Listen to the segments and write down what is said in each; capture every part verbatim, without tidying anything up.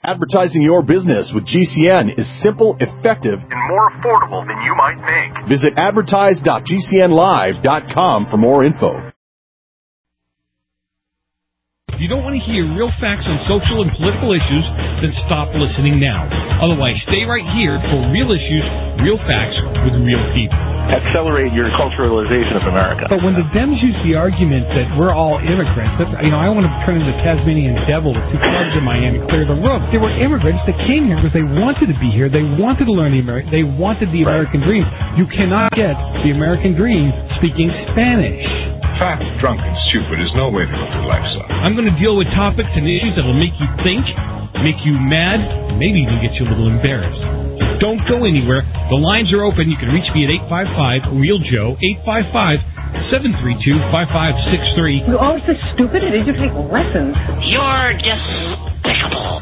Advertising your business with G C N is simple, effective, and more affordable than you might think. Visit advertise dot g c n live dot com for more info. If you don't want to hear real facts on social and political issues, then stop listening now. Otherwise, stay right here for real issues, real facts with real people. Accelerate your culturalization of America. But when the Dems use the argument that we're all immigrants, that's, you know, I want to turn into Tasmanian devil with two clubs in Miami, clear the room. They were immigrants that came here because they wanted to be here. They wanted to learn the American. They wanted the American dream. You cannot get the American dream speaking Spanish. Fat, drunk, and stupid is no way to go through life, son. I'm going to deal with topics and issues that will make you think, make you mad, maybe even get you a little embarrassed. Don't go anywhere. The lines are open. You can reach me at eight five five, real joe, eight five five, seven three two, five five six three. You're always so stupid. Did you take lessons? You're despicable.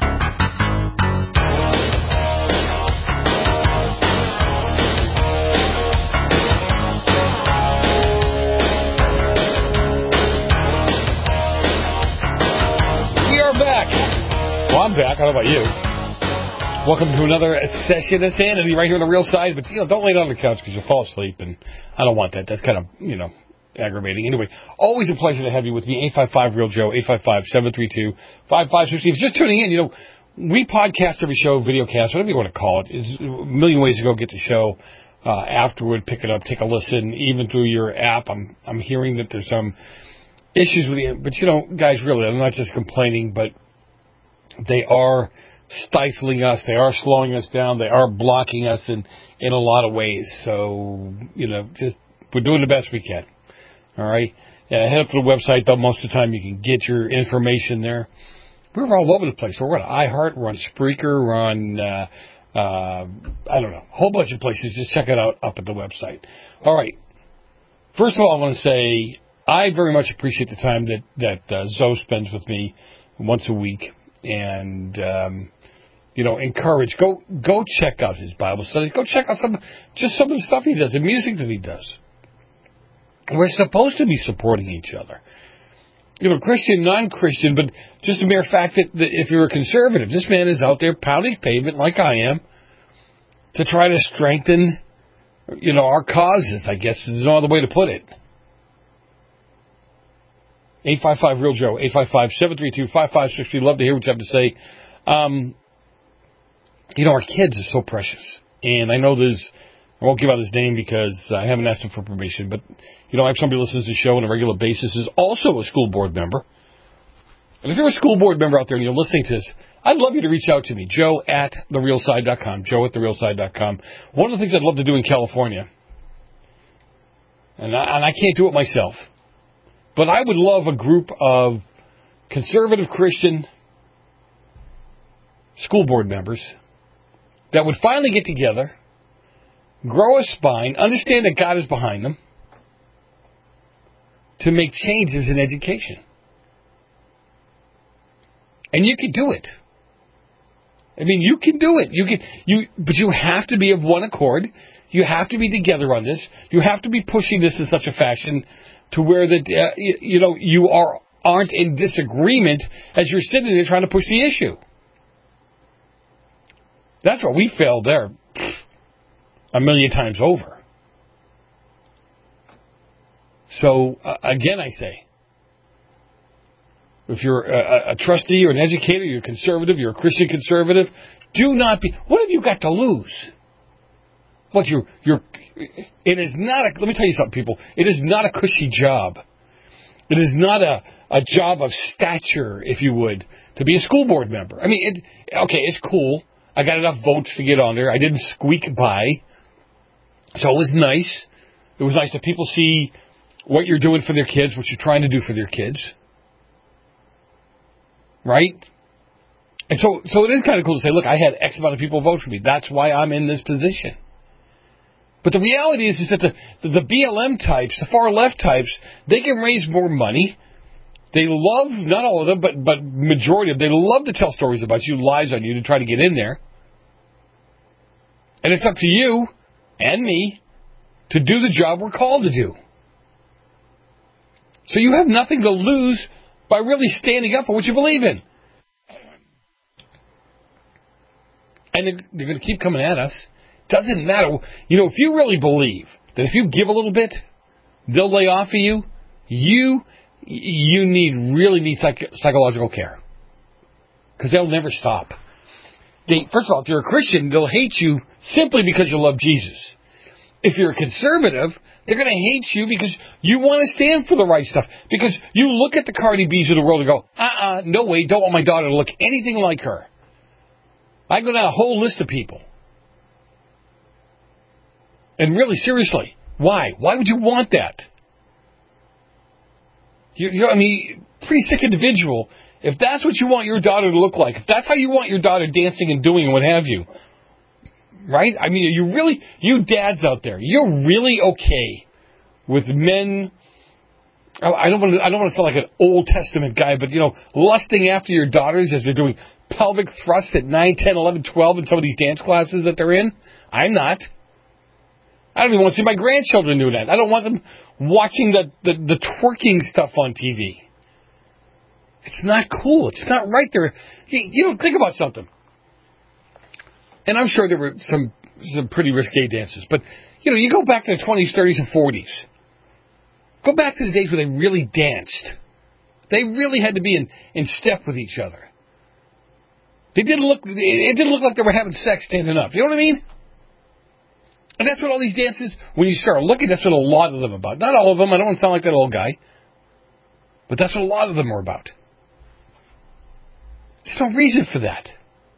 Well, I'm back. I don't know about you. Welcome to another session of sanity right here on the Real Side. But, you know, don't lay down on the couch because you'll fall asleep, and I don't want that. That's kind of, you know, aggravating. Anyway, always a pleasure to have you with me. eight five five, real joe, eight five five, seven three two, five five six three. If you're just tuning in, you know, we podcast every show, videocast, whatever you want to call it. There's a million ways to go get the show uh, afterward, pick it up, take a listen, even through your app. I'm I'm hearing that there's some issues with it. But, you know, guys, really, I'm not just complaining, but they are stifling us. They are slowing us down. They are blocking us in, in a lot of ways. So, you know, just we're doing the best we can. All right? Yeah, head up to the website, though. Most of the time you can get your information there. We're all over the place. We're on iHeart. We're on Spreaker. We're on, uh, uh, I don't know, a whole bunch of places. Just check it out up at the website. All right. First of all, I want to say I very much appreciate the time that, that uh, Zoe spends with me once a week. And, um, you know, encourage, go go check out his Bible study. Go check out some, just some of the stuff he does, the music that he does. We're supposed to be supporting each other. You know, Christian, non-Christian, but just the mere fact that, that if you're a conservative, this man is out there pounding pavement like I am to try to strengthen, you know, our causes, I guess. There's no other way to put it. eight five five, real joe, eight five five, seven three two, five five six three. Love to hear what you have to say. Um, you know, our kids are so precious. And I know there's, I won't give out his name because I haven't asked him for permission, but, you know, I have somebody who listens to the show on a regular basis, is also a school board member. And if you're a school board member out there and you're listening to this, I'd love you to reach out to me, joe at the real side dot com, joe at the real side dot com. One of the things I'd love to do in California, and I, and I can't do it myself, but I would love a group of conservative Christian school board members that would finally get together, grow a spine, understand that God is behind them, to make changes in education. And you can do it. I mean, you can do it. You can, you, but you have to be of one accord. You have to be together on this. You have to be pushing this in such a fashion to where that uh, you, you know you are aren't in disagreement as you're sitting there trying to push the issue. That's where we failed there a million times over. So uh, again, I say, if you're a, a trustee or an educator, you're a conservative, you're a Christian conservative, do not be. What have you got to lose? What you're you're. It is not a. Let me tell you something, people. It is not a cushy job. It is not a, a job of stature, if you would, to be a school board member. I mean, it, okay, it's cool. I got enough votes to get on there. I didn't squeak by. So it was nice. It was nice that people see what you're doing for their kids, what you're trying to do for their kids. Right? And so, so it is kind of cool to say, look, I had X amount of people vote for me. That's why I'm in this position. But the reality is, is that the, the B L M types, the far left types, they can raise more money. They love, not all of them, but, but majority of them, they love to tell stories about you, lies on you to try to get in there. And it's up to you and me to do the job we're called to do. So you have nothing to lose by really standing up for what you believe in. And they're, they're going to keep coming at us. Doesn't matter. You know, if you really believe that if you give a little bit, they'll lay off of you, you you need really need psych- psychological care. Because they'll never stop. They, first of all, if you're a Christian, they'll hate you simply because you love Jesus. If you're a conservative, they're going to hate you because you want to stand for the right stuff. Because you look at the Cardi B's of the world and go, uh-uh, no way, don't want my daughter to look anything like her. I go down a whole list of people. And really, seriously, why? Why would you want that? You, you know, I mean, pretty sick individual. If that's what you want your daughter to look like, if that's how you want your daughter dancing and doing and what have you, right? I mean, you really, you dads out there, you're really okay with men. I don't want to, I don't want to sound like an Old Testament guy, but you know, lusting after your daughters as they're doing pelvic thrusts at nine, ten, eleven, twelve in some of these dance classes that they're in. I'm not. I don't even want to see my grandchildren doing that. I don't want them watching the, the, the twerking stuff on T V. It's not cool. It's not right there. You, you know, think about something. And I'm sure there were some some pretty risque dances. But, you know, you go back to the twenties, thirties, and forties. Go back to the days where they really danced. They really had to be in, in step with each other. They didn't look, it didn't look like they were having sex standing up. You know what I mean? And that's what all these dances, when you start looking, that's what a lot of them are about. Not all of them. I don't want to sound like that old guy. But that's what a lot of them are about. There's no reason for that.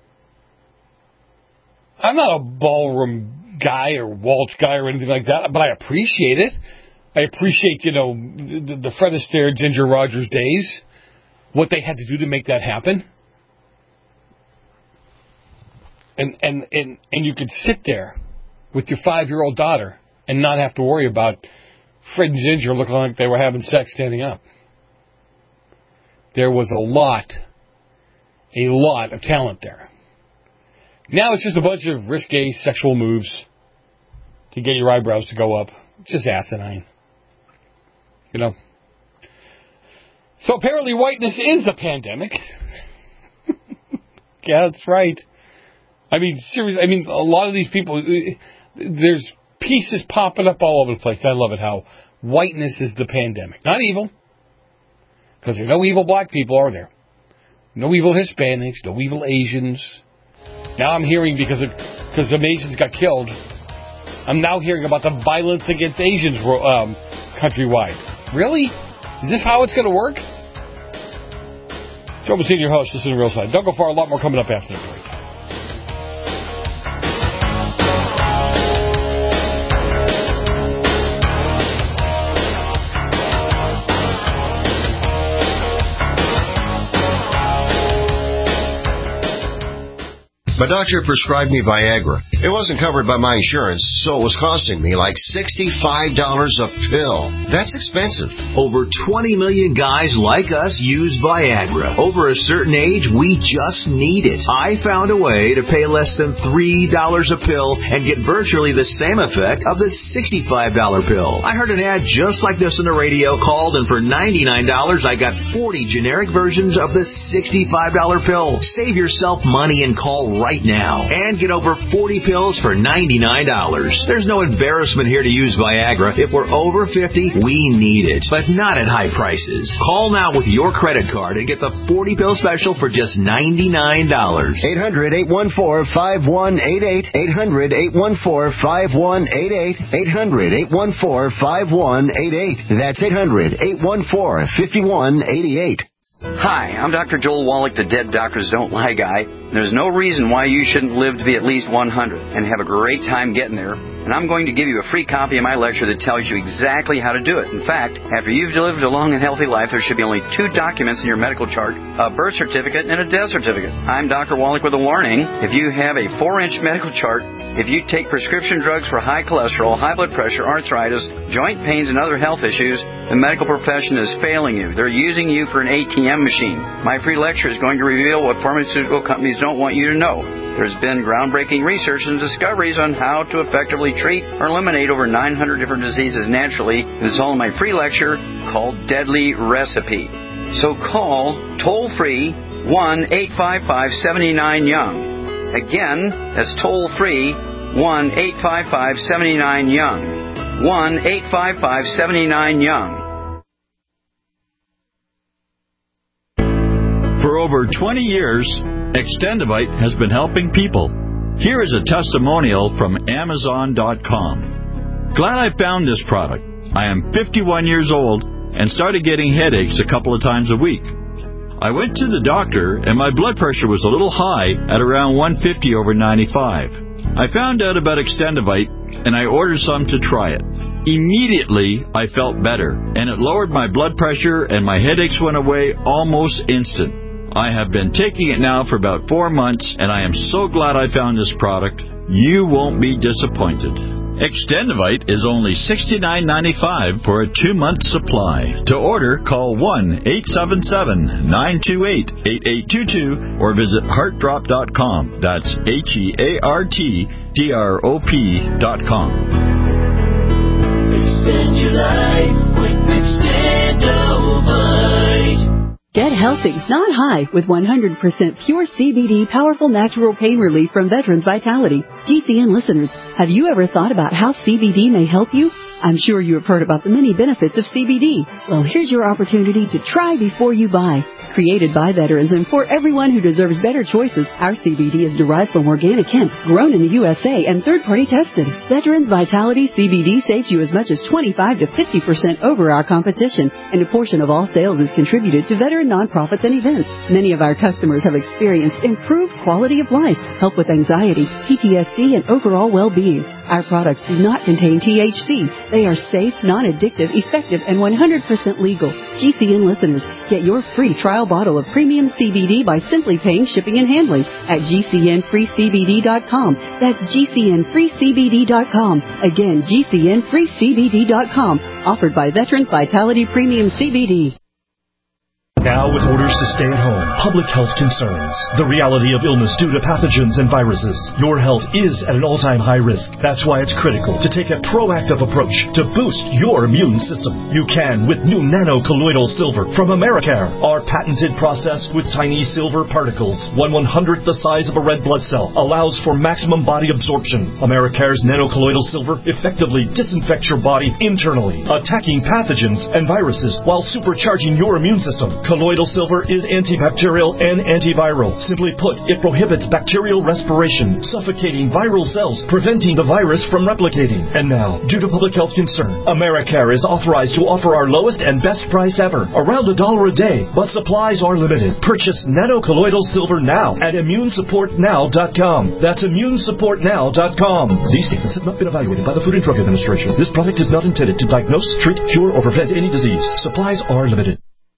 I'm not a ballroom guy or waltz guy or anything like that, but I appreciate it. I appreciate, you know, the, the Fred Astaire, Ginger Rogers days, what they had to do to make that happen. And and and, and you could sit there with your five-year-old daughter and not have to worry about Fred and Ginger looking like they were having sex standing up. There was a lot A lot of talent there. Now it's just a bunch of risque sexual moves to get your eyebrows to go up. It's just asinine. You know. So apparently whiteness is a pandemic. Yeah, that's right. I mean, seriously, I mean, a lot of these people, there's pieces popping up all over the place. I love it how whiteness is the pandemic. Not evil. Because there are no evil black people, are there? No evil Hispanics, no evil Asians. Now I'm hearing because of, because some Asians got killed, I'm now hearing about the violence against Asians um, countrywide. Really? Is this how it's going to work? Joe Messina, your host. This is The Real Side. Don't go far. A lot more coming up after the break. My doctor prescribed me Viagra. It wasn't covered by my insurance, so it was costing me like sixty-five dollars a pill. That's expensive. Over twenty million guys like us use Viagra. Over a certain age, we just need it. I found a way to pay less than three dollars a pill and get virtually the same effect of the sixty-five dollars pill. I heard an ad just like this on the radio, called, and for ninety-nine dollars, I got forty generic versions of the sixty-five dollars pill. Save yourself money and call right now and get over forty pills for ninety-nine dollars. There's no embarrassment here to use Viagra. If we're over fifty, we need it, but not at high prices. Call now with your credit card and get the forty pill special for just ninety-nine dollars. eight hundred, eight one four, five one eight eight. eight hundred, eight one four, five one eight eight. eight hundred, eight one four, five one eight eight. That's eight hundred, eight one four, five one eight eight. Hi, I'm Doctor Joel Wallach, the Dead Doctors Don't Lie guy. There's no reason why you shouldn't live to be at least one hundred and have a great time getting there. And I'm going to give you a free copy of my lecture that tells you exactly how to do it. In fact, after you've lived a long and healthy life, there should be only two documents in your medical chart, a birth certificate and a death certificate. I'm Doctor Wallach with a warning. If you have a four-inch medical chart, if you take prescription drugs for high cholesterol, high blood pressure, arthritis, joint pains, and other health issues, the medical profession is failing you. They're using you for an A T M machine. My free lecture is going to reveal what pharmaceutical companies don't want you to know. There's been groundbreaking research and discoveries on how to effectively treat or eliminate over nine hundred different diseases naturally. It's all in my free lecture called Deadly Recipe. So call toll-free one eight five five, seven nine, YOUNG. Again, that's toll-free, one eight five five, seven nine, YOUNG. one eight five five, seven nine, YOUNG. For over twenty years, Extendivite has been helping people. Here is a testimonial from Amazon dot com. Glad I found this product. I am fifty-one years old and started getting headaches a couple of times a week. I went to the doctor and my blood pressure was a little high at around one fifty over ninety-five. I found out about Extendivite and I ordered some to try it. Immediately, I felt better and it lowered my blood pressure and my headaches went away almost instant. I have been taking it now for about four months and I am so glad I found this product. You won't be disappointed. Extendivite is only sixty-nine ninety-five for a two-month supply. To order, call one eight seven seven, nine two eight, eight eight two two or visit heart drop dot com. That's H E A R T D R O P dot com. Extend your life with Extendivite. Get healthy, not high, with one hundred percent pure C B D powerful natural pain relief from Veterans Vitality. G C N listeners, have you ever thought about how C B D may help you? I'm sure you have heard about the many benefits of C B D. Well, here's your opportunity to try before you buy. Created by veterans and for everyone who deserves better choices, our C B D is derived from organic hemp, grown in the U S A and third-party tested. Veterans Vitality C B D saves you as much as twenty-five to fifty percent over our competition, and a portion of all sales is contributed to veteran nonprofits and events. Many of our customers have experienced improved quality of life, help with anxiety, P T S D, and overall well-being. Our products do not contain T H C. They are safe, non-addictive, effective, and one hundred percent legal. G C N listeners, get your free trial bottle of premium C B D by simply paying shipping and handling at G C N free C B D dot com. That's G C N free C B D dot com. Again, G C N free C B D dot com. Offered by Veterans Vitality Premium C B D. Now with orders to stay at home, public health concerns, the reality of illness due to pathogens and viruses, your health is at an all-time high risk. That's why it's critical to take a proactive approach to boost your immune system. You can with new nano-colloidal silver from Americare. Our patented process with tiny silver particles, one one-hundredth the size of a red blood cell, allows for maximum body absorption. Americare's nano-colloidal silver effectively disinfects your body internally, attacking pathogens and viruses while supercharging your immune system. Colloidal silver is antibacterial and antiviral. Simply put, it prohibits bacterial respiration, suffocating viral cells, preventing the virus from replicating. And now, due to public health concern, Americare is authorized to offer our lowest and best price ever, around a dollar a day, but supplies are limited. Purchase nano-colloidal silver now at immune support now dot com. That's immune support now dot com. These statements have not been evaluated by the Food and Drug Administration. This product is not intended to diagnose, treat, cure, or prevent any disease. Supplies are limited.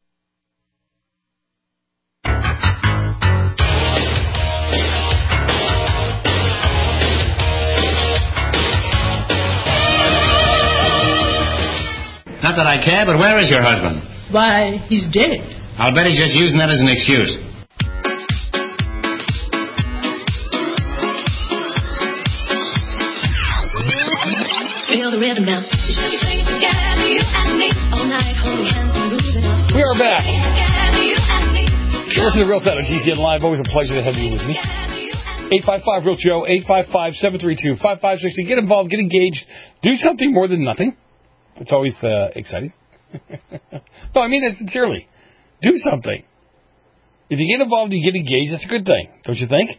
Not that I care, but where is your husband? Why, he's dead. I'll bet he's just using that as an excuse. Feel the rhythm now. You should be singing together, you and me, all night, holding hands and moving on. We are back. Listen to Real Time on G C N Live. Always a pleasure to have you with me. eight five five real Joe, eight five five, seven three two, five five six zero. Get involved, get engaged, do something more than nothing. It's always uh, exciting. No, I mean it sincerely. Do something. If you get involved and you get engaged, that's a good thing, don't you think?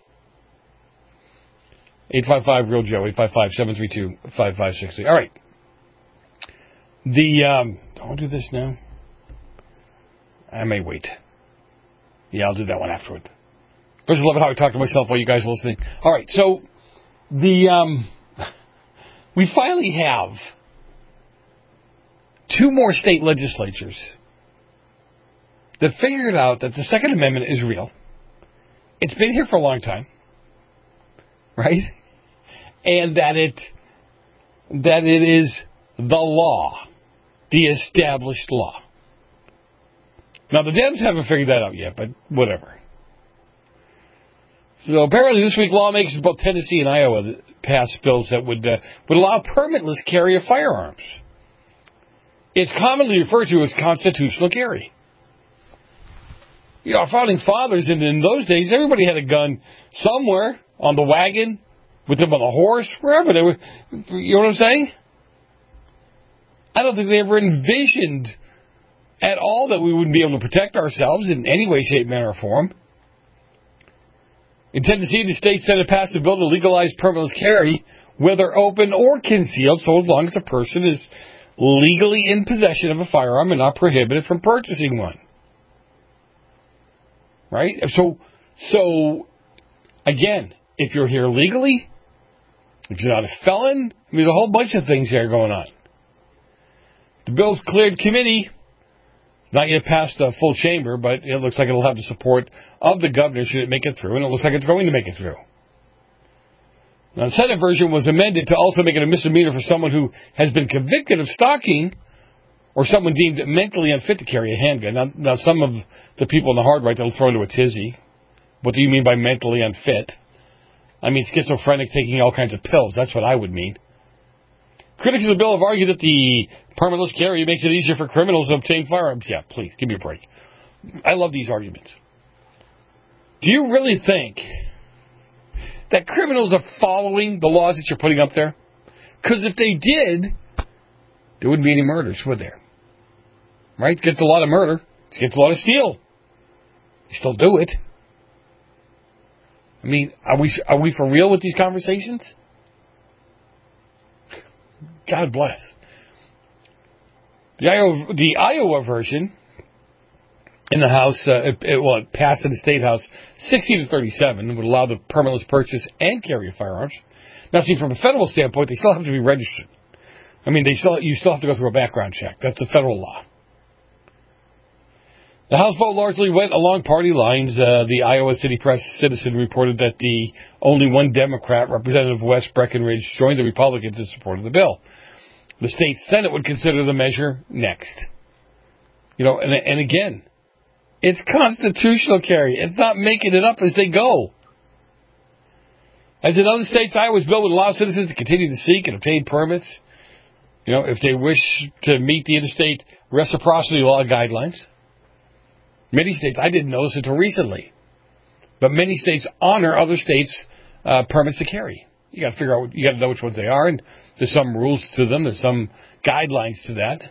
eight five five real Joe, eight five five, seven three two, five five six zero. All right. The, um, I'll do this now. I may wait. Yeah, I'll do that one afterward. I just love it how I talk to myself while you guys are listening. All right, so the, um, we finally have two more state legislatures that figured out that the Second Amendment is real. It's been here for a long time, right? And that it that it is the law, the established law. Now, the Dems haven't figured that out yet, but whatever. So apparently this week lawmakers in both Tennessee and Iowa passed bills that would uh, would allow permitless carry of firearms. It's commonly referred to as constitutional carry. You know, our founding fathers, in, in those days, everybody had a gun somewhere on the wagon, with them on the horse, wherever they were. You know what I'm saying? I don't think they ever envisioned at all that we wouldn't be able to protect ourselves in any way, shape, manner, or form. In Tennessee, the state Senate passed a bill to legalize permitless carry, whether open or concealed, so as long as a person is legally in possession of a firearm and not prohibited from purchasing one. Right? So, so again, if you're here legally, if you're not a felon, I mean, there's a whole bunch of things here going on. The bill's cleared committee. It's not yet passed a full chamber, but it looks like it'll have the support of the governor should it make it through, and it looks like it's going to make it through. Now, the Senate version was amended to also make it a misdemeanor for someone who has been convicted of stalking or someone deemed mentally unfit to carry a handgun. Now, now some of the people in the hard right, they'll throw into a tizzy. What do you mean by mentally unfit? I mean schizophrenic, taking all kinds of pills. That's what I would mean. Critics of the bill have argued that the permitless carry makes it easier for criminals to obtain firearms. Yeah, please, give me a break. I love these arguments. Do you really think that criminals are following the laws that you're putting up there? Because if they did, there wouldn't be any murders, would there? Right? It gets a lot of murder. It gets a lot of steal. You still do it. I mean, are we are we for real with these conversations? God bless. The Iowa, the Iowa version in the House, uh, it, it, well, it passed in the State House sixty to thirty-seven, would allow the permitless purchase and carry of firearms. Now, see, from a federal standpoint, they still have to be registered. I mean, they still you still have to go through a background check. That's a federal law. The House vote largely went along party lines. Uh, the Iowa City Press Citizen reported that the only one Democrat, Representative Wes Breckinridge, joined the Republicans in support of the bill. The state Senate would consider the measure next. You know, and, and again, it's constitutional carry. It's not making it up as they go. As in other states, Iowa's bill would allow citizens to continue to seek and obtain permits, you know, if they wish to meet the interstate reciprocity law guidelines. Many states, I didn't know this until recently, but many states honor other states' uh, permits to carry. You got to figure out, you got to know which ones they are, and there's some rules to them, there's some guidelines to that,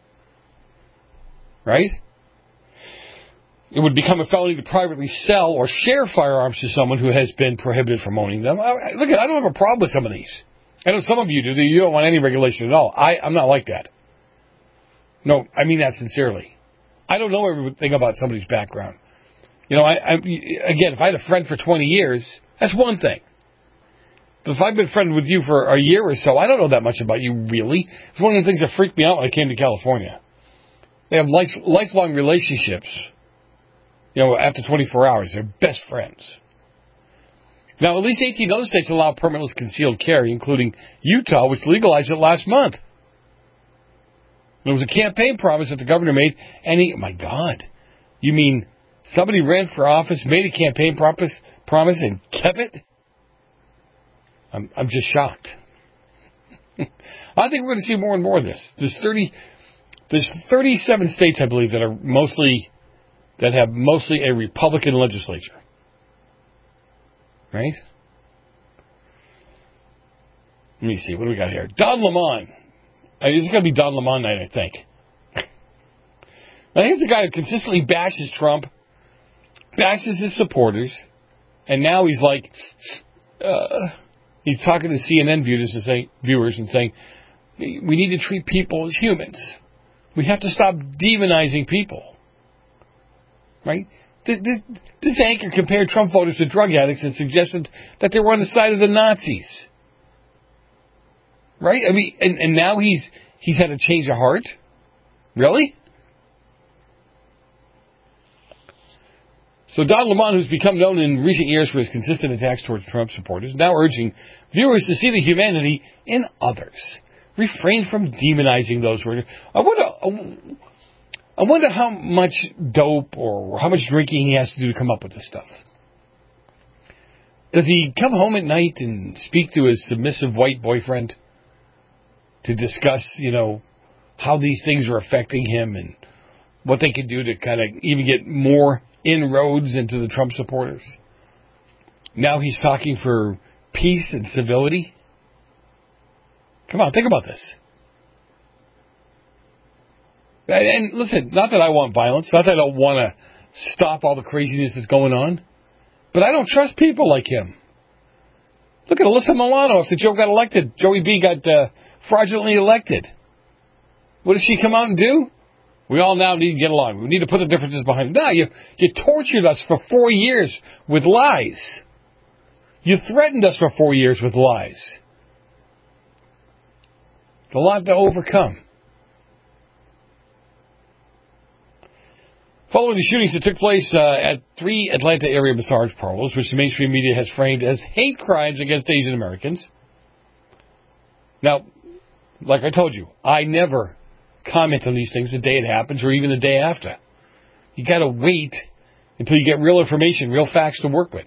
right? It would become a felony to privately sell or share firearms to someone who has been prohibited from owning them. I, look, I don't have a problem with some of these. I know some of you do. You don't want any regulation at all. I, I'm not like that. No, I mean that sincerely. I don't know everything about somebody's background. You know, I, I again, if I had a friend for twenty years, that's one thing. But if I've been friends with you for a year or so, I don't know that much about you, really. It's one of the things that freaked me out when I came to California. They have life, lifelong relationships. You know, after twenty-four hours, they're best friends. Now, at least eighteen other states allow permitless concealed carry, including Utah, which legalized it last month. There was a campaign promise that the governor made, and he, my God, you mean somebody ran for office, made a campaign promise, promise, and kept it? I'm, I'm just shocked. I think we're going to see more and more of this. There's thirty, there's thirty-seven states, I believe, that are mostly that have mostly a Republican legislature, right? Let me see, what do we got here? Don Lemon. I mean, it's going to be Don Lemon night, I think. I think the guy who consistently bashes Trump, bashes his supporters, and now he's like, uh, he's talking to C N N viewers and, saying, viewers and saying, we need to treat people as humans. We have to stop demonizing people. Right? This, this, this anchor compared Trump voters to drug addicts and suggested that they were on the side of the Nazis. Right? I mean, and, and now he's he's had a change of heart? Really? So Don Lemon, who's become known in recent years for his consistent attacks towards Trump supporters, now urging viewers to see the humanity in others. Refrain from demonizing those who are... I wonder, I wonder how much dope or how much drinking he has to do to come up with this stuff. Does he come home at night and speak to his submissive white boyfriend to discuss, you know, how these things are affecting him and what they can do to kind of even get more inroads into the Trump supporters? Now he's talking for peace and civility. Come on, think about this. And, and listen, not that I want violence, not that I don't want to stop all the craziness that's going on, but I don't trust people like him. Look at Alyssa Milano. After Joe got elected, Joey B got uh, fraudulently elected. What did she come out and do? We all now need to get along. We need to put the differences behind it. No, you, you tortured us for four years with lies. You threatened us for four years with lies. It's a lot to overcome. Following the shootings that took place uh, at three Atlanta area massage parlors, which the mainstream media has framed as hate crimes against Asian Americans. Now, like I told you, I never comment on these things the day it happens or even the day after. You got to wait until you get real information, real facts to work with.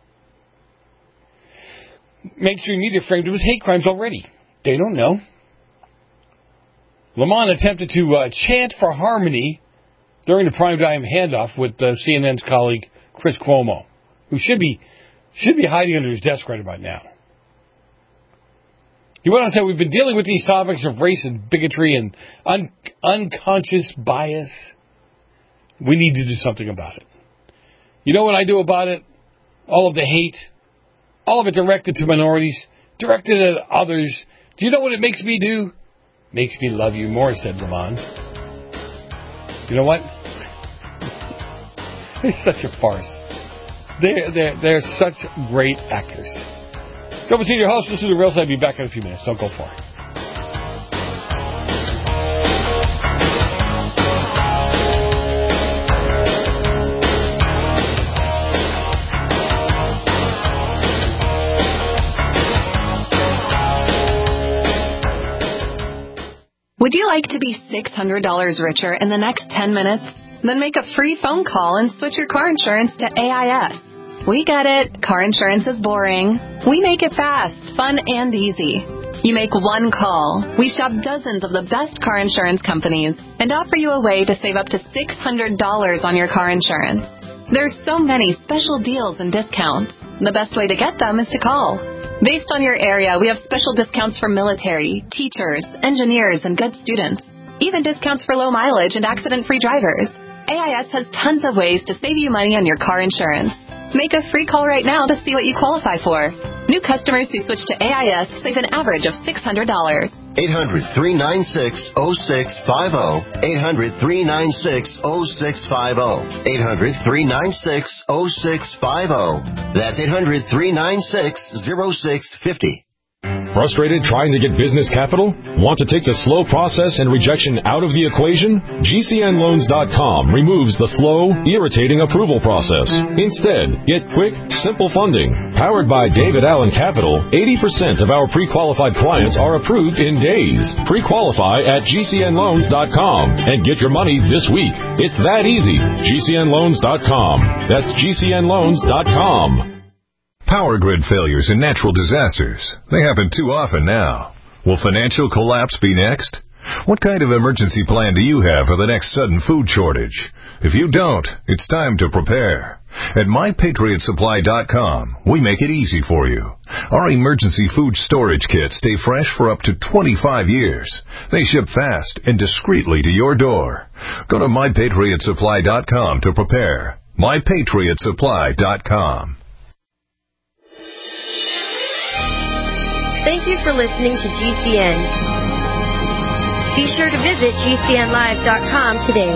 Mainstream media framed it as hate crimes already. They don't know. Lamont attempted to uh, chant for harmony during the primetime handoff with uh, C N N's colleague Chris Cuomo, who should be should be hiding under his desk right about now. He went on to say, we've been dealing with these topics of race and bigotry and un- unconscious bias. We need to do something about it. You know what I do about it? All of the hate, all of it directed to minorities, directed at others. Do you know what it makes me do? Makes me love you more, said Lamont. You know what? It's such a farce. They're, they're, they're such great actors. Double C, your host. This is The Real Side. I'll be back in a few minutes. Don't go far. Would you like to be six hundred dollars richer in the next ten minutes? Then make a free phone call and switch your car insurance to A I S. We get it. Car insurance is boring. We make it fast, fun, and easy. You make one call. We shop dozens of the best car insurance companies and offer you a way to save up to six hundred dollars on your car insurance. There's so many special deals and discounts. The best way to get them is to call. Based on your area, we have special discounts for military, teachers, engineers, and good students. Even discounts for low mileage and accident-free drivers. A I S has tons of ways to save you money on your car insurance. Make a free call right now to see what you qualify for. New customers who switch to A I S save an average of six hundred dollars. eight hundred, three nine six, oh six five oh. eight hundred, three nine six, oh six five oh. eight hundred, three nine six, oh six five oh. That's eight hundred, three nine six, oh six five oh. Frustrated trying to get business capital? Want to take the slow process and rejection out of the equation? G C N loans dot com removes the slow, irritating approval process. Instead, get quick, simple funding. Powered by David Allen Capital, eighty percent of our pre-qualified clients are approved in days. Pre-qualify at G C N loans dot com and get your money this week. It's that easy. G C N loans dot com. That's G C N loans dot com. Power grid failures and natural disasters. They happen too often now. Will financial collapse be next? What kind of emergency plan do you have for the next sudden food shortage? If you don't, it's time to prepare. At my patriot supply dot com, we make it easy for you. Our emergency food storage kits stay fresh for up to twenty-five years. They ship fast and discreetly to your door. Go to my patriot supply dot com to prepare. my patriot supply dot com. Thank you for listening to G C N. Be sure to visit G C N live dot com today.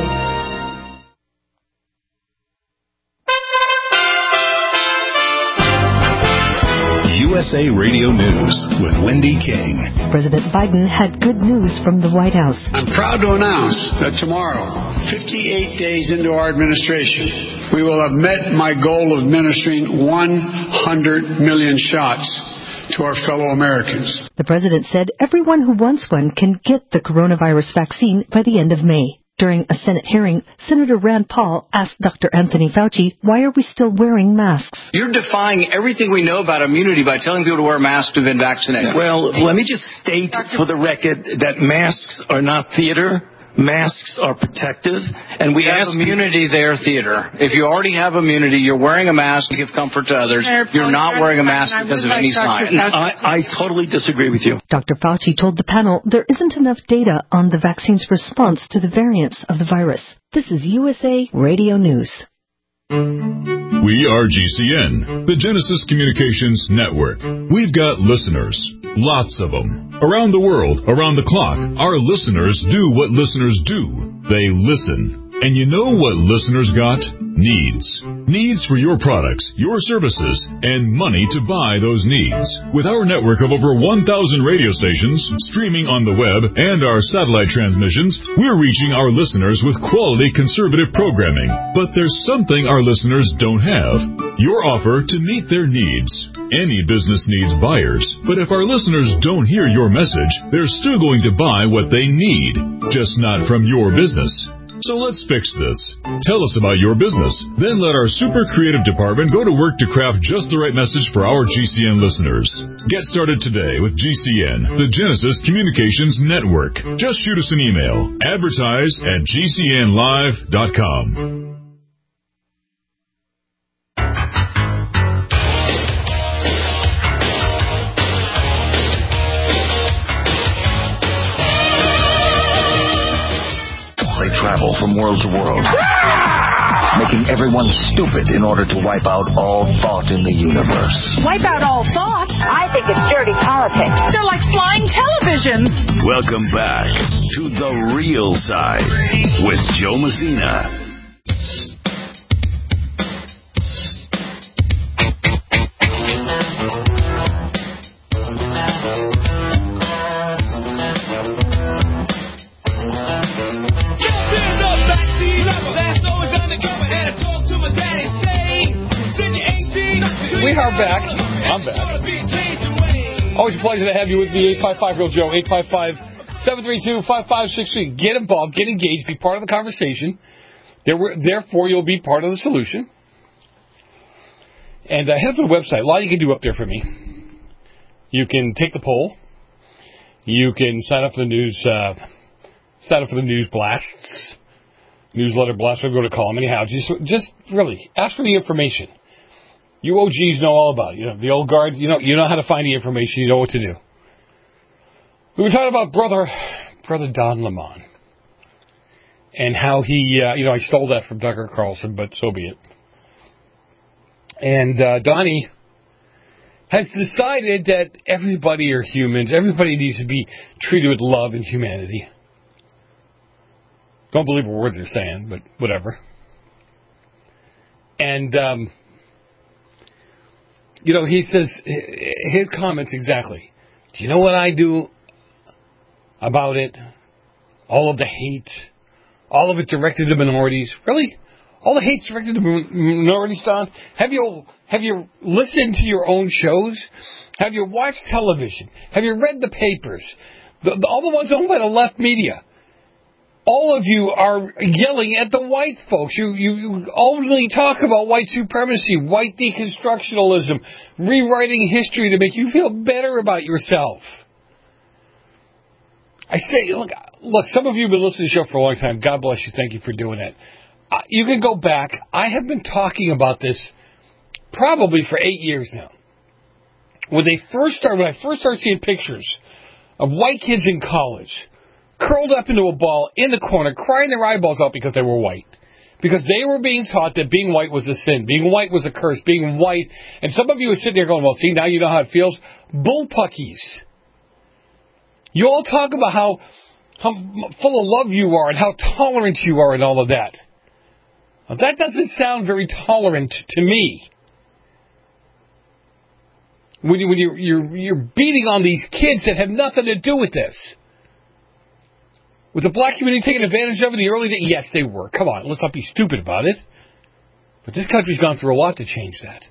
U S A Radio News with Wendy King. President Biden had good news from the White House. I'm proud to announce that tomorrow, fifty-eight days into our administration, we will have met my goal of administering one hundred million shots to our fellow Americans. The president said everyone who wants one can get the coronavirus vaccine by the end of May. During a Senate hearing, Senator Rand Paul asked Doctor Anthony Fauci, why are we still wearing masks? You're defying everything we know about immunity by telling people to wear masks who've been vaccinated. Well, let me just state for the record that masks are not theater. masks are protective, and we You have ask immunity there, Theodore. If you already have immunity, you're wearing a mask to give comfort to others. You're not wearing a mask because of any sign. I, I totally disagree with you. Doctor Fauci told the panel there isn't enough data on the vaccine's response to the variants of the virus. This is U S A Radio News. We are G C N, the Genesis Communications Network. We've got listeners, lots of them. Around the world, around the clock, our listeners do what listeners do. They listen. And you know what listeners got? Needs. Needs for your products, your services, and money to buy those needs. With our network of over one thousand radio stations, streaming on the web, and our satellite transmissions, we're reaching our listeners with quality conservative programming. But there's something our listeners don't have. Your offer to meet their needs. Any business needs buyers, but if our listeners don't hear your message, they're still going to buy what they need, just not from your business. So let's fix this. Tell us about your business. Then let our super creative department go to work to craft just the right message for our G C N listeners. Get started today with G C N, the Genesis Communications Network. Just shoot us an email. Advertise at G C N live dot com. They travel from world to world, making everyone stupid in order to wipe out all thought in the universe. Wipe out all thought? I think it's dirty politics. They're like flying televisions. Welcome back to The Real Side with Joe Messina. We are back. I'm back. Always a pleasure to have you with me. eight five five Real Joe, eight five five, seven three two, five five six three. Get involved, get engaged, be part of the conversation. Therefore, you'll be part of the solution. And uh, head to the website. A lot you can do up there for me. You can take the poll. You can sign up for the news, uh, sign up for the news blasts, newsletter blasts. We'll go to call them anyhow. Just, just really ask for the information. You O Gs know all about it. You know, the old guard, you know, you know how to find the information. You know what to do. We were talking about brother, brother Don Lemon, and how he, uh, you know, I stole that from Tucker Carlson, but so be it. And uh, Donnie has decided that everybody are humans. Everybody needs to be treated with love and humanity. Don't believe a word they're saying, but whatever. And, um... you know, he says, his comments exactly. Do you know what I do about it? All of the hate, all of it directed to minorities. Really? All the hate's directed to minorities, Don? Have you, have you listened to your own shows? Have you watched television? Have you read the papers? The, the, all the ones owned by the left media. All of you are yelling at the white folks. You, you, you only talk about white supremacy, white deconstructionalism, rewriting history to make you feel better about yourself. I say, look, look, some of you have been listening to the show for a long time. God bless you. Thank you for doing it. Uh, you can go back. I have been talking about this probably for eight years now. When they first started, when I first started seeing pictures of white kids in college curled up into a ball in the corner, crying their eyeballs out because they were white. Because they were being taught that being white was a sin, being white was a curse, being white. And some of you are sitting there going, well, see, now you know how it feels. Bullpuckies. You all talk about how, how full of love you are and how tolerant you are and all of that. Now, that doesn't sound very tolerant to me. When, you, when you're, you're, you're beating on these kids that have nothing to do with this. Was the black community taking advantage of it in the early days? Yes, they were. Come on, let's not be stupid about it. But this country's gone through a lot to change that.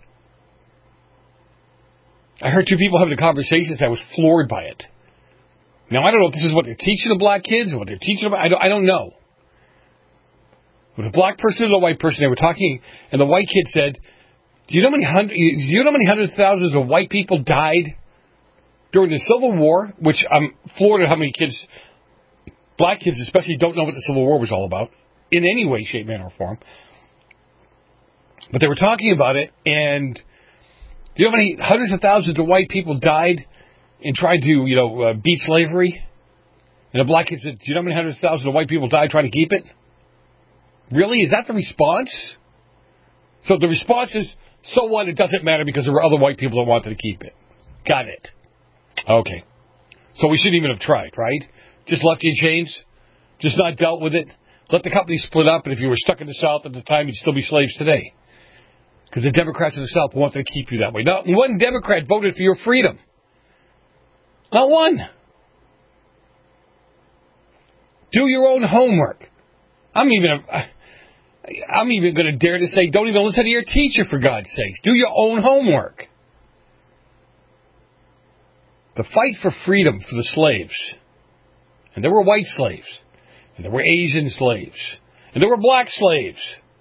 I heard two people having a conversation that I was floored by it. Now, I don't know if this is what they're teaching the black kids or what they're teaching them. I don't, I don't know. With a black person and a white person, they were talking, and the white kid said, do you know how many hundred, do you know how many hundreds of thousands of white people died during the Civil War? Which I'm floored at how many kids Black kids especially don't know what the Civil War was all about in any way, shape, manner, or form. But they were talking about it, and do you know how many hundreds of thousands of white people died in trying to, you know, uh, beat slavery? And the black kid said, do you know how many hundreds of thousands of white people died trying to keep it? Really? Is that the response? So the response is, so what? It doesn't matter because there were other white people that wanted to keep it. Got it. Okay. So we shouldn't even have tried, right? Just left you in chains? Just not dealt with it? Let the company split up, and if you were stuck in the South at the time, you'd still be slaves today. Because the Democrats in the South want to keep you that way. Not one Democrat voted for your freedom. Not one. Do your own homework. I'm even a, I'm even going to dare to say, don't even listen to your teacher, for God's sake. Do your own homework. The fight for freedom for the slaves, and there were white slaves, and there were Asian slaves, and there were black slaves.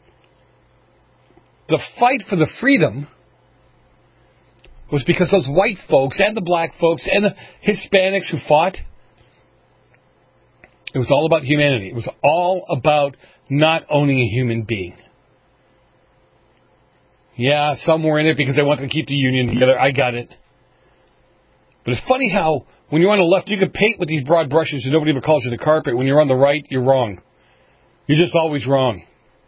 The fight for the freedom was because those white folks and the black folks and the Hispanics who fought, it was all about humanity. It was all about not owning a human being. Yeah, some were in it because they wanted to keep the Union together. I got it. But it's funny how when you're on the left, you can paint with these broad brushes and nobody ever calls you the carpet. When you're on the right, you're wrong. You're just always wrong.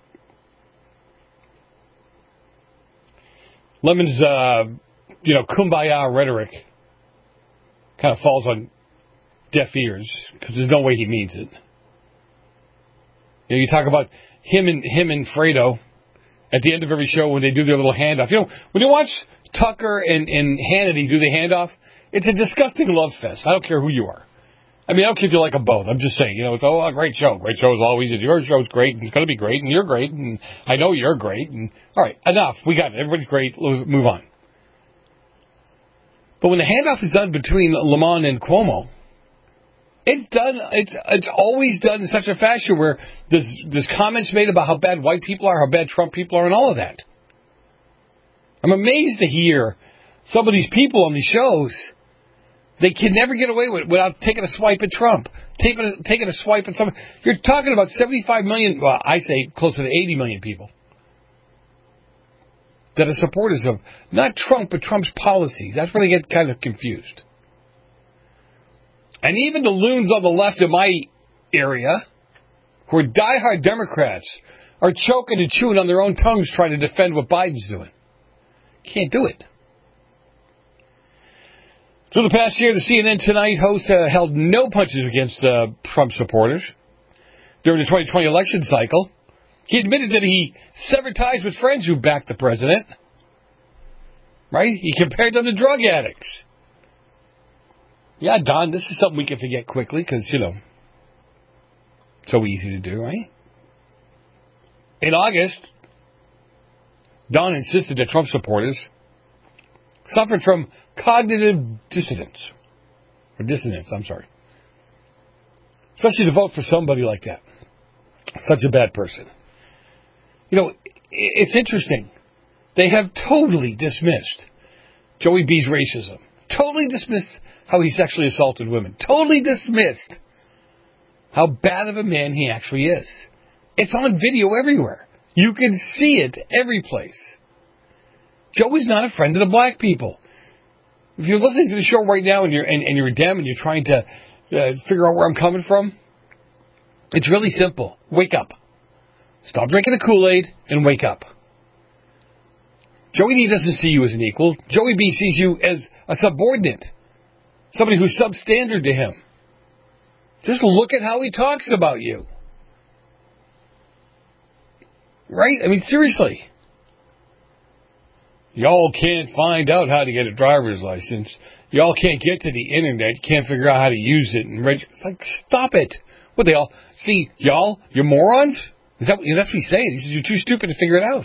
Lemon's, uh, you know, kumbaya rhetoric kind of falls on deaf ears because there's no way he means it. You know, you talk about him and him and Fredo at the end of every show when they do their little handoff. You know, when you watch Tucker and, and Hannity do the handoff, it's a disgusting love fest. I don't care who you are. I mean, I don't care if you like them both. I'm just saying, you know, it's oh, a great show. Great show is always, and your show's great, and it's going to be great, and you're great, and I know you're great. And all right, enough. We got it. Everybody's great. Let's move on. But when the handoff is done between Lamont and Cuomo, it's done. It's it's always done in such a fashion where there's there's comments made about how bad white people are, how bad Trump people are, and all of that. I'm amazed to hear some of these people on these shows. They can never get away with it without taking a swipe at Trump, taking a, taking a swipe at someone. You're talking about seventy-five million, well, I say closer to eighty million people that are supporters of not Trump, but Trump's policies. That's where they get kind of confused. And even the loons on the left in my area, who are diehard Democrats, are choking and chewing on their own tongues trying to defend what Biden's doing. Can't do it. Through the past year, the C N N Tonight host uh, held no punches against uh, Trump supporters. During the twenty twenty election cycle, he admitted that he severed ties with friends who backed the president. Right? He compared them to drug addicts. Yeah, Don, this is something we can forget quickly because, you know, so easy to do, right? In August, Don insisted that Trump supporters suffered from cognitive dissonance. Or dissonance, I'm sorry. Especially to vote for somebody like that. Such a bad person. You know, it's interesting. They have totally dismissed Joey B's racism. Totally dismissed how he sexually assaulted women. Totally dismissed how bad of a man he actually is. It's on video everywhere. You can see it every place. Joey's not a friend of the black people. If you're listening to the show right now and you're and, and you're a Dem and you're trying to uh, figure out where I'm coming from, it's really simple. Wake up. Stop drinking the Kool-Aid and wake up. Joey D doesn't see you as an equal. Joey B sees you as a subordinate. Somebody who's substandard to him. Just look at how he talks about you. Right? I mean, seriously. Y'all can't find out how to get a driver's license. Y'all can't get to the internet. You can't figure out how to use it. And reg- it's like, stop it. What they all see? Y'all, you're morons. Is that what that's what he's saying? He says you're too stupid to figure it out.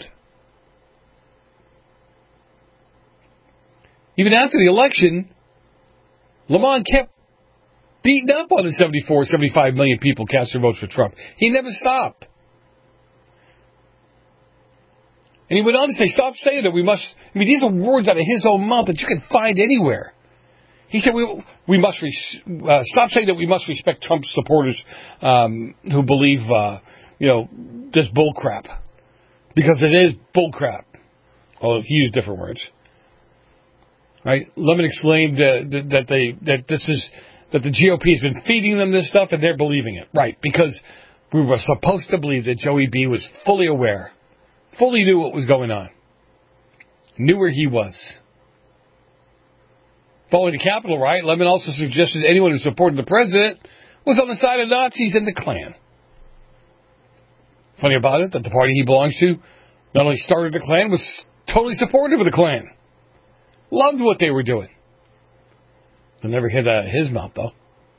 Even after the election, Lamont kept beating up on the seventy-four, seventy-five million people cast their votes for Trump. He never stopped. And he went on to say, stop saying that we must... I mean, these are words out of his own mouth that you can find anywhere. He said we we must res- uh, stop saying that we must respect Trump supporters um, who believe uh, you know this bull crap, because it is bull crap. Well, he used different words, right? Lemon exclaimed uh, that, that they that this is that the G O P has been feeding them this stuff and they're believing it, right? Because we were supposed to believe that Joey B was fully aware, fully knew what was going on, knew where he was. Following the Capitol riot, Lemon also suggested anyone who supported the president was on the side of Nazis and the Klan. Funny about it, that the party he belongs to not only started the Klan, was totally supportive of the Klan. Loved what they were doing. I'll never hear that out of his mouth, though.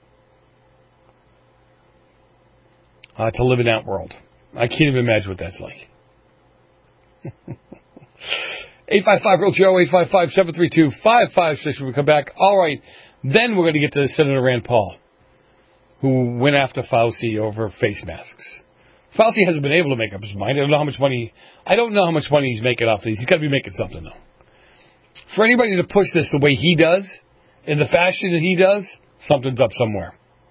Uh, to live in that world. I can't even imagine what that's like. eight five five, real Joe, eight five five, seven three two, five five six when we come back. All right, then we're going to get to Senator Rand Paul, who went after Fauci over face masks. Fauci hasn't been able to make up his mind. I don't know how much money, I don't know how much money he's making off these. He's got to be making something, though. For anybody to push this the way he does, in the fashion that he does, something's up somewhere.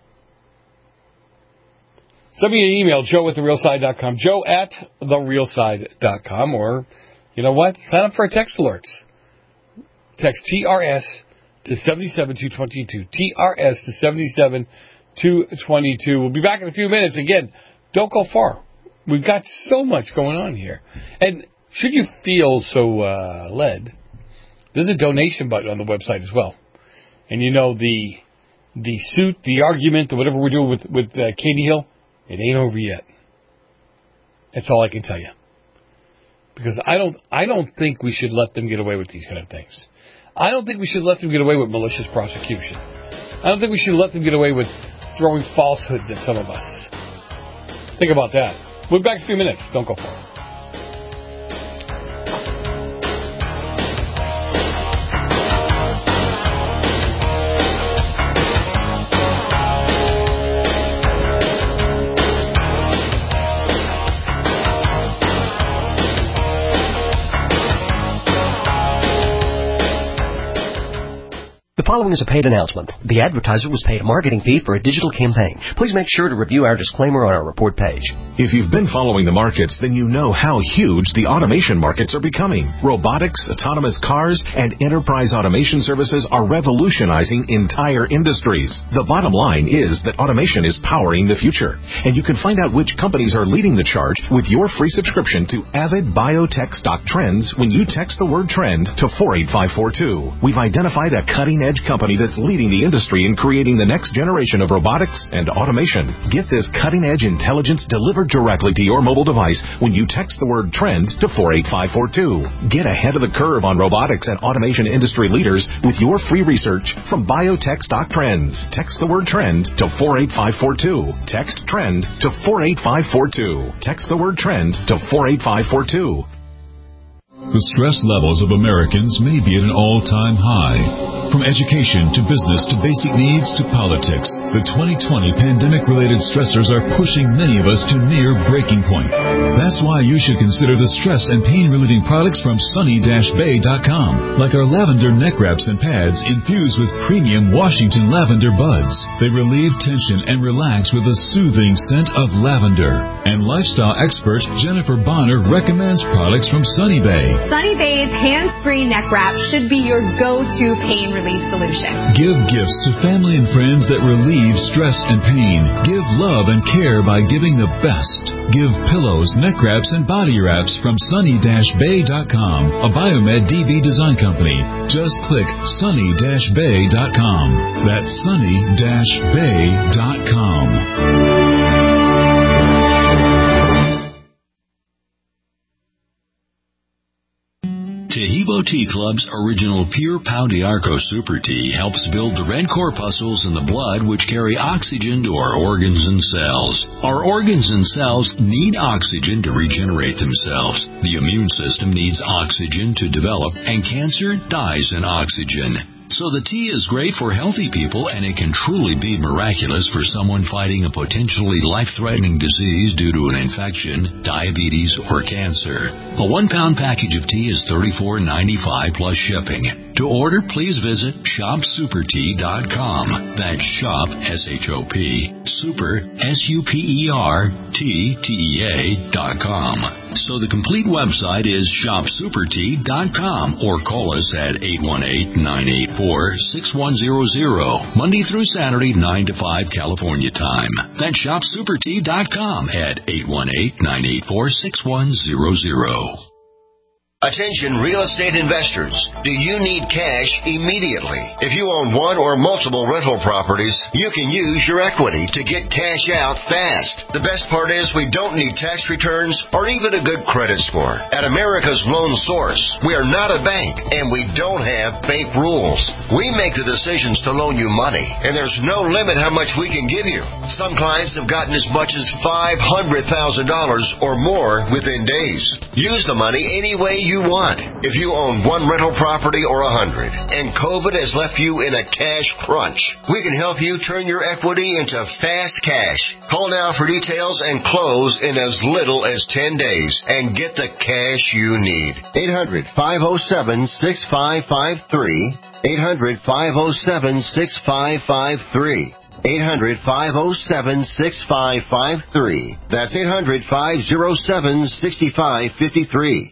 Send me an email, joe at the real side dot com, joe at the real side dot com, or, you know what, sign up for text alerts. Text T R S to seven seven two two two, T R S to seven seven two two two. We'll be back in a few minutes. Again, don't go far. We've got so much going on here. And should you feel so uh, led, there's a donation button on the website as well. And you know, the the suit, the argument, or whatever we're doing with, with uh, Katie Hill, it ain't over yet. That's all I can tell you. Because I don't I don't think we should let them get away with these kind of things. I don't think we should let them get away with malicious prosecution. I don't think we should let them get away with throwing falsehoods at some of us. Think about that. We'll be back in a few minutes. Don't go far. The following is a paid announcement. The advertiser was paid a marketing fee for a digital campaign. Please make sure to review our disclaimer on our report page. If you've been following the markets, then you know how huge the automation markets are becoming. Robotics, autonomous cars, and enterprise automation services are revolutionizing entire industries. The bottom line is that automation is powering the future. And you can find out which companies are leading the charge with your free subscription to Avid Biotech Stock Trends when you text the word trend to four eight five four two. We've identified a cutting-edge company that's leading the industry in creating the next generation of robotics and automation. Get this cutting-edge intelligence delivered directly to your mobile device when you text the word trend to four eight five four two. Get ahead of the curve on robotics and automation industry leaders with your free research from Biotech Stock Trends. Text the word trend to four eight five four two. Text trend to four eight five four two. Text the word trend to four eight five four two. The stress levels of Americans may be at an all-time high. From education to business to basic needs to politics, the twenty twenty pandemic-related stressors are pushing many of us to near breaking point. That's why you should consider the stress and pain-relieving products from sunny dash bay dot com, like our lavender neck wraps and pads infused with premium Washington lavender buds. They relieve tension and relax with a soothing scent of lavender. And lifestyle expert Jennifer Bonner recommends products from Sunny Bay. Sunny Bay's hands-free neck wrap should be your go-to pain relief solution. Give gifts to family and friends that relieve stress and pain. Give love and care by giving the best. Give pillows, neck wraps, and body wraps from sunny dash bay dot com, a Biomed D B design company. Just click sunny dash bay dot com. That's sunny dash bay dot com. Taheebo Tea Club's original Pure Pau d'Arco Super Tea helps build the red corpuscles in the blood which carry oxygen to our organs and cells. Our organs and cells need oxygen to regenerate themselves. The immune system needs oxygen to develop, and cancer dies in oxygen. So the tea is great for healthy people, and it can truly be miraculous for someone fighting a potentially life-threatening disease due to an infection, diabetes, or cancer. A one-pound package of tea is thirty-four ninety-five plus shipping. To order, please visit shop super tea dot com. That's shop, S H O P, super, S U P E R, T, T E A dot com. So the complete website is shop super tea dot com or call us at eight one eight, nine eight four, six one zero zero, Monday through Saturday, nine to five California time. That's shop super tea dot com at eight one eight, nine eight four, six one zero zero. Attention real estate investors. Do you need cash immediately? If you own one or multiple rental properties, you can use your equity to get cash out fast. The best part is we don't need tax returns or even a good credit score. At America's Loan Source, we are not a bank and we don't have bank rules. We make the decisions to loan you money, and there's no limit how much we can give you. Some clients have gotten as much as five hundred thousand dollars or more within days. Use the money any way you want. If you own one rental property or a hundred, and COVID has left you in a cash crunch, we can help you turn your equity into fast cash. Call now for details and close in as little as ten days and get the cash you need. eight hundred, five oh seven, six five five three. eight hundred, five oh seven, six five five three. eight hundred, five oh seven, six five five three. That's eight hundred, five oh seven, six five five three.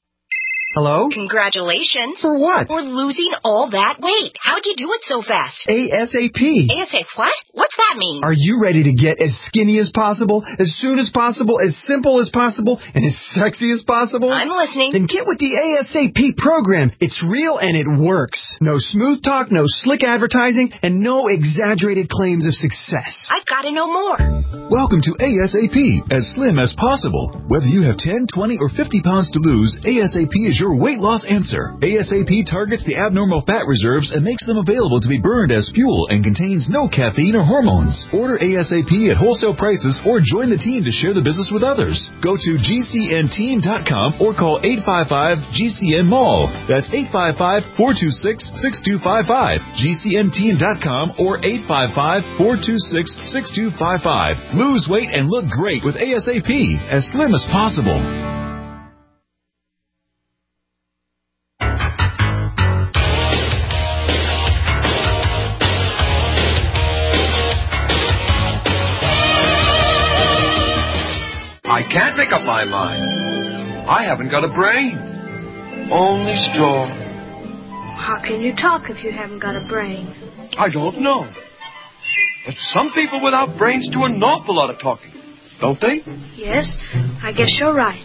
Hello? Congratulations. For what? For losing all that weight. How'd you do it so fast? ASAP. ASAP what? What's that mean? Are you ready to get as skinny as possible, as soon as possible, as simple as possible, and as sexy as possible? I'm listening. Then get with the ASAP program. It's real and it works. No smooth talk, no slick advertising, and no exaggerated claims of success. I've got to know more. Welcome to ASAP, as slim as possible. Whether you have ten, twenty, or fifty pounds to lose, ASAP is your weight loss answer. ASAP targets the abnormal fat reserves and makes them available to be burned as fuel and contains no caffeine or hormones. Order ASAP at wholesale prices or join the team to share the business with others. Go to G C N team dot com or call eight five five G C N Mall. That's eight five five, four two six, six two five five. G C N team dot com or eight five five, four two six, six two five five. Lose weight and look great with ASAP, as slim as possible. I can't make up my mind. I haven't got a brain. Only straw. How can you talk if you haven't got a brain? I don't know. But some people without brains do an awful lot of talking, don't they? Yes, I guess you're right.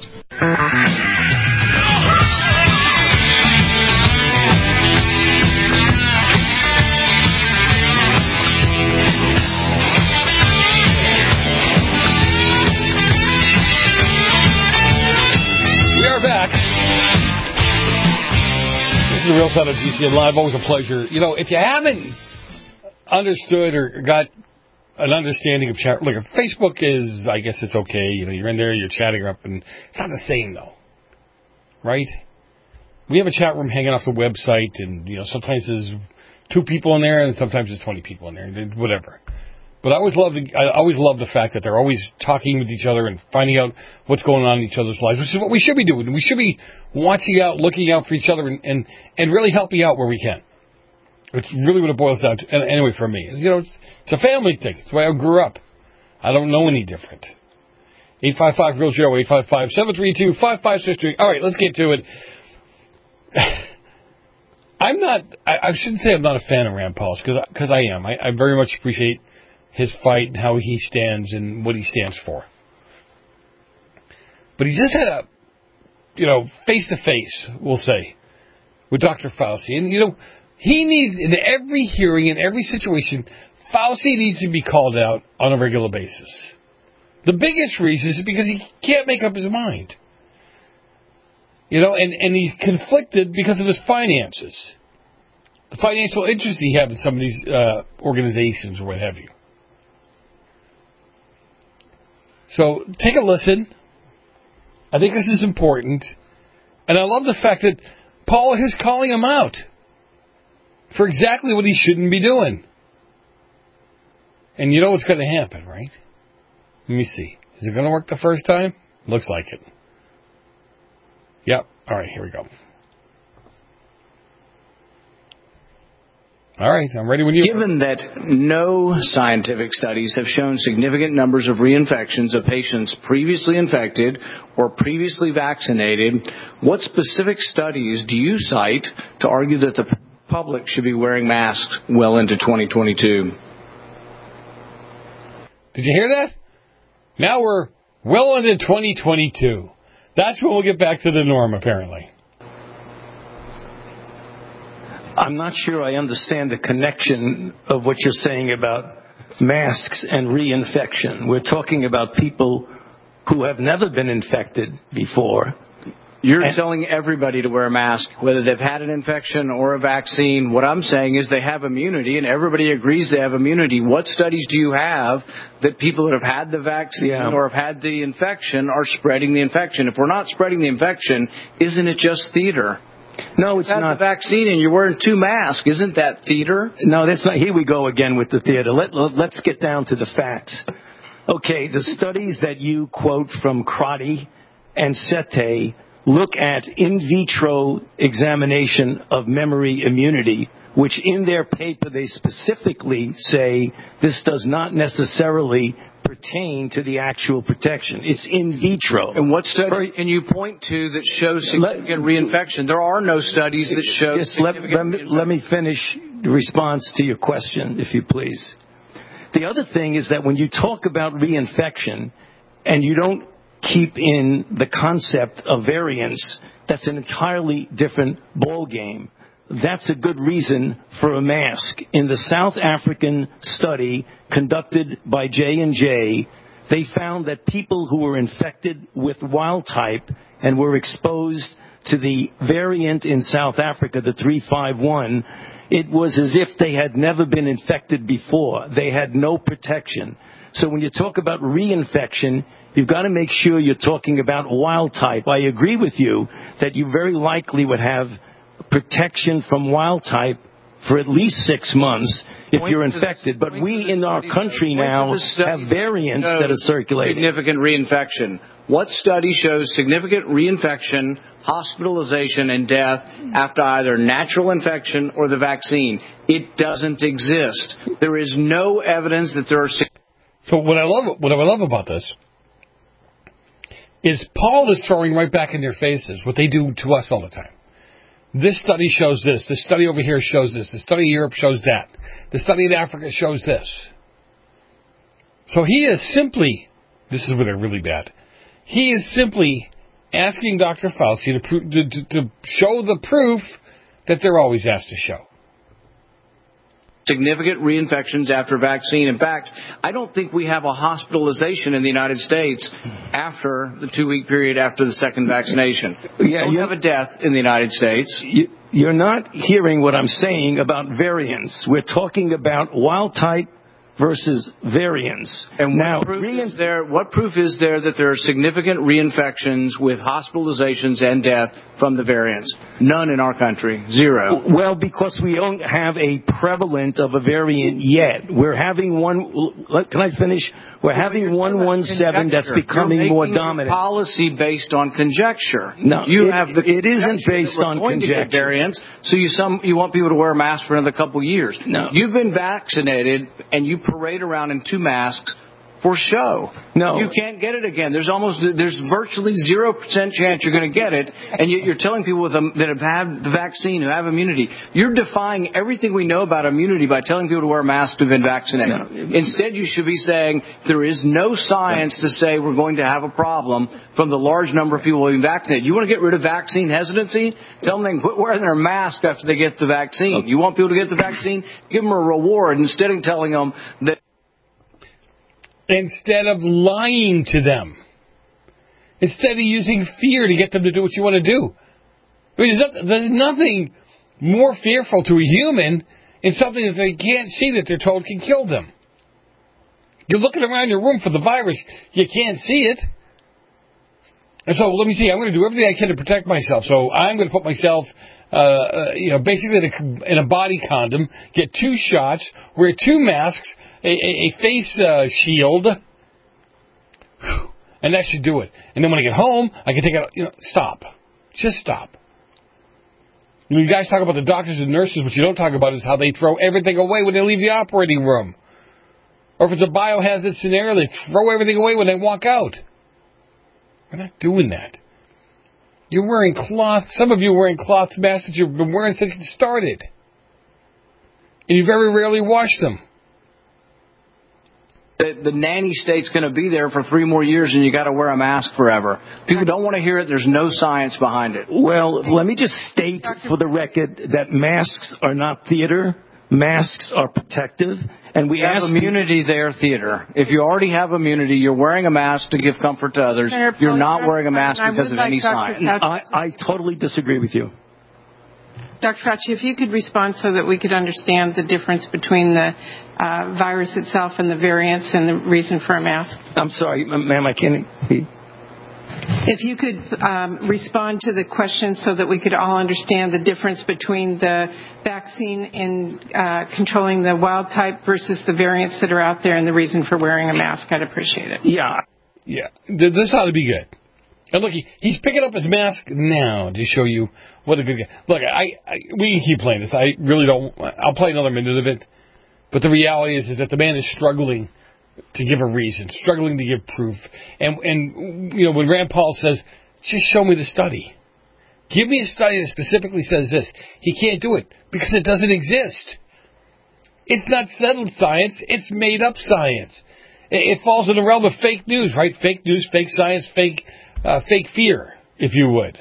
We are back. This is the Real Side of G C N Live. Always a pleasure. You know, if you haven't understood or got an understanding of chat, look, if Facebook is, I guess it's okay. You know, you're in there, you're chatting up, and it's not the same, though. Right? We have a chat room hanging off the website, and, you know, sometimes there's two people in there, and sometimes there's twenty people in there, whatever. But I always love the, I always love the fact that they're always talking with each other and finding out what's going on in each other's lives, which is what we should be doing. We should be watching out, looking out for each other, and, and, and really helping out where we can. It's really what it boils down to. And anyway, for me, you know, it's, it's a family thing. It's the way I grew up. I don't know any different. eight five five, real zero, eight five five, seven three two, five five six three. All right, let's get to it. I'm not, I, I shouldn't say I'm not a fan of Rand Paul, because I am. I, I very much appreciate his fight and how he stands and what he stands for. But he just had a, you know, face-to-face, we'll say, with Doctor Fauci. And, you know, he needs, in every hearing, in every situation, Fauci needs to be called out on a regular basis. The biggest reason is because he can't make up his mind. You know, and, and he's conflicted because of his finances. The financial interest he has in some of these uh, organizations or what have you. So, take a listen. I think this is important. And I love the fact that Paul is calling him out for exactly what he shouldn't be doing. And you know what's going to happen, right? Let me see. Is it going to work the first time? Looks like it. Yep. All right, here we go. All right, I'm ready when you are. Given that no scientific studies have shown significant numbers of reinfections of patients previously infected or previously vaccinated, what specific studies do you cite to argue that the public should be wearing masks well into twenty twenty-two? Did you hear that? Now we're well into twenty twenty-two. That's when we'll get back to the norm, apparently. I'm not sure I understand the connection of what you're saying about masks and reinfection. We're talking about people who have never been infected before. You're and telling everybody to wear a mask, whether they've had an infection or a vaccine. What I'm saying is they have immunity, and everybody agrees they have immunity. What studies do you have that people that have had the vaccine yeah. or have had the infection are spreading the infection? If we're not spreading the infection, isn't it just theater? No, it's you not. The vaccine and you're wearing two masks. Isn't that theater? No, that's not. Here we go again with the theater. Let, let, let's get down to the facts. Okay, the studies that you quote from Crotty and Sete look at in vitro examination of memory immunity, which in their paper they specifically say this does not necessarily pertain to the actual protection. It's in vitro. And what study can you point to that shows significant let, reinfection? There are no studies that show just let, let, me, let me finish the response to your question, if you please. The other thing is that when you talk about reinfection and you don't keep in the concept of variants, that's an entirely different ballgame. That's a good reason for a mask. In the South African study conducted by J and J, they found that people who were infected with wild type and were exposed to the variant in South Africa, the three five one, it was as if they had never been infected before. They had no protection. So when you talk about reinfection, you've got to make sure you're talking about wild type. I agree with you that you very likely would have protection from wild type for at least six months if point you're infected. But we in our country now have variants that are circulating. Significant reinfection. What study shows significant reinfection, hospitalization, and death after either natural infection or the vaccine? It doesn't exist. There is no evidence that there are. So what I love, what I love about this is Paul is throwing right back in their faces what they do to us all the time. This study shows this. This study over here shows this. The study in Europe shows that. The study in Africa shows this. So he is simply, this is where they're really bad, he is simply asking Doctor Fauci to, pro- to, to, to show the proof that they're always asked to show. Significant reinfections after vaccine. In fact, I don't think we have a hospitalization in the United States after the two-week period after the second vaccination. We yeah, don't have a death in the United States. You, you're not hearing what I'm saying about variants. We're talking about wild type versus variants. And now, what proof, is there, what proof is there that there are significant reinfections with hospitalizations and death from the variants? None in our country. Zero. Well, because we don't have a prevalent of a variant yet. We're having one, can I finish? We're having one one seven that's becoming more dominant. Policy based on conjecture. No, you it, have the it isn't based on conjecture. Variants, so you some you want people to wear a mask for another couple of years. No, you've been vaccinated and you parade around in two masks for show. No, you can't get it again. There's almost there's virtually zero percent chance you're going to get it, and yet you're telling people with a, that have had the vaccine who have immunity. You're defying everything we know about immunity by telling people to wear a mask who've been vaccinated. No. Instead, you should be saying there is no science to say we're going to have a problem from the large number of people who have been vaccinated. You want to get rid of vaccine hesitancy? Tell them they can quit wearing their mask after they get the vaccine. Okay. You want people to get the vaccine? Give them a reward instead of telling them that. Instead of lying to them. Instead of using fear to get them to do what you want to do. I mean, there's, not, there's nothing more fearful to a human in something that they can't see that they're told can kill them. You're looking around your room for the virus. You can't see it. And so, let me see, I'm going to do everything I can to protect myself. So I'm going to put myself, uh, uh, you know, basically in a, in a body condom, get two shots, wear two masks, A, a, a face uh, shield, and that should do it. And then when I get home, I can take it out. You know, stop. Just stop. You guys talk about the doctors and nurses. What you don't talk about is how they throw everything away when they leave the operating room. Or if it's a biohazard scenario, they throw everything away when they walk out. We're not doing that. You're wearing cloth. Some of you are wearing cloth masks that you've been wearing since you started. And you very rarely wash them. The, the nanny state's going to be there for three more years, and you got to wear a mask forever. People don't want to hear it. There's no science behind it. Well, let me just state for the record that masks are not theater. Masks are protective, and we you have ask immunity there, theater. If you already have immunity, you're wearing a mask to give comfort to others. You're not wearing a mask because of any science. I, I totally disagree with you. Doctor Fauci, if you could respond so that we could understand the difference between the uh, virus itself and the variants and the reason for a mask. I'm sorry, ma'am, I can't. If you could um, respond to the question so that we could all understand the difference between the vaccine in uh, controlling the wild type versus the variants that are out there and the reason for wearing a mask, I'd appreciate it. Yeah. Yeah. This ought to be good. And look, he, he's picking up his mask now to show you what a good guy. Look, I, I we can keep playing this. I really don't. I'll play another minute of it. But the reality is, is that the man is struggling to give a reason, struggling to give proof. And, and you know, when Rand Paul says, just show me the study. Give me a study that specifically says this. He can't do it because it doesn't exist. It's not settled science. It's made up science. It, it falls in the realm of fake news, right? Fake news, fake science, fake uh, fake fear, if you would.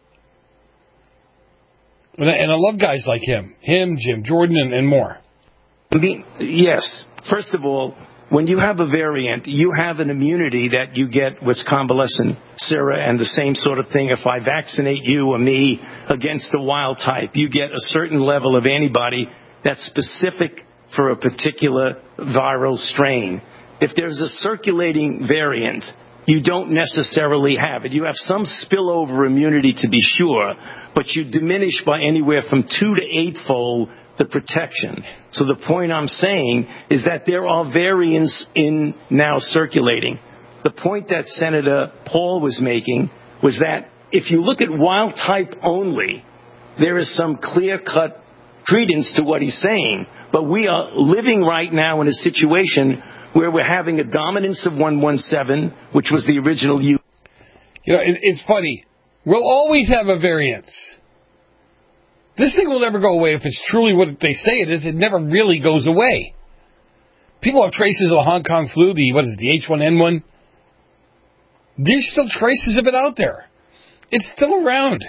And I, and I love guys like him. Him, Jim Jordan, and, and more. I mean, yes. First of all, when you have a variant, you have an immunity that you get what's convalescent sera and the same sort of thing. If I vaccinate you or me against the wild type, you get a certain level of antibody that's specific for a particular viral strain. If there's a circulating variant, you don't necessarily have it. You have some spillover immunity to be sure, but you diminish by anywhere from two to eightfold the protection. So the point I'm saying is that there are variants in now circulating. The point that Senator Paul was making was that if you look at wild type only, there is some clear-cut credence to what he's saying. But we are living right now in a situation where we're having a dominance of one one seven, which was the original U. You know, it, it's funny. We'll always have a variance. This thing will never go away if it's truly what they say it is. It never really goes away. People have traces of the Hong Kong flu, the, what is it, the H one N one. There's still traces of it out there. It's still around.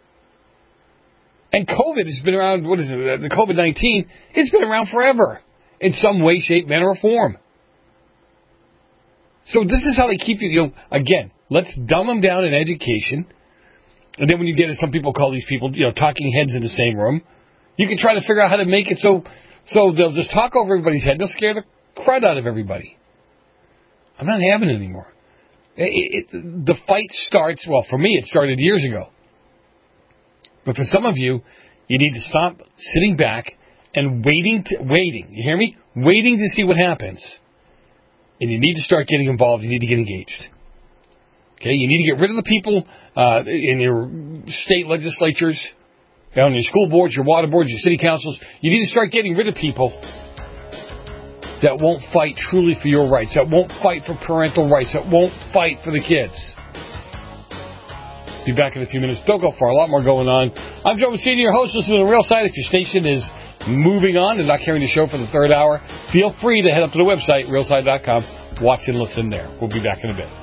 And COVID has been around, what is it, the COVID nineteen, it's been around forever. In some way, shape, manner, or form. So this is how they keep you, you know, again, let's dumb them down in education. And then when you get it, some people call these people, you know, talking heads in the same room. You can try to figure out how to make it so so they'll just talk over everybody's head. They'll scare the crud out of everybody. I'm not having it anymore. It, it, the fight starts, well, for me, it started years ago. But for some of you, you need to stop sitting back and waiting, to, waiting, you hear me? Waiting to see what happens. And you need to start getting involved. You need to get engaged. Okay, you need to get rid of the people uh, in your state legislatures, on your school boards, your water boards, your city councils. You need to start getting rid of people that won't fight truly for your rights, that won't fight for parental rights, that won't fight for the kids. Be back in a few minutes. Don't go far. A lot more going on. I'm Joe Messina, your host. Listen to The Real Side. If your station is moving on and not carrying the show for the third hour, feel free to head up to the website, real side dot com. Watch and listen there. We'll be back in a bit.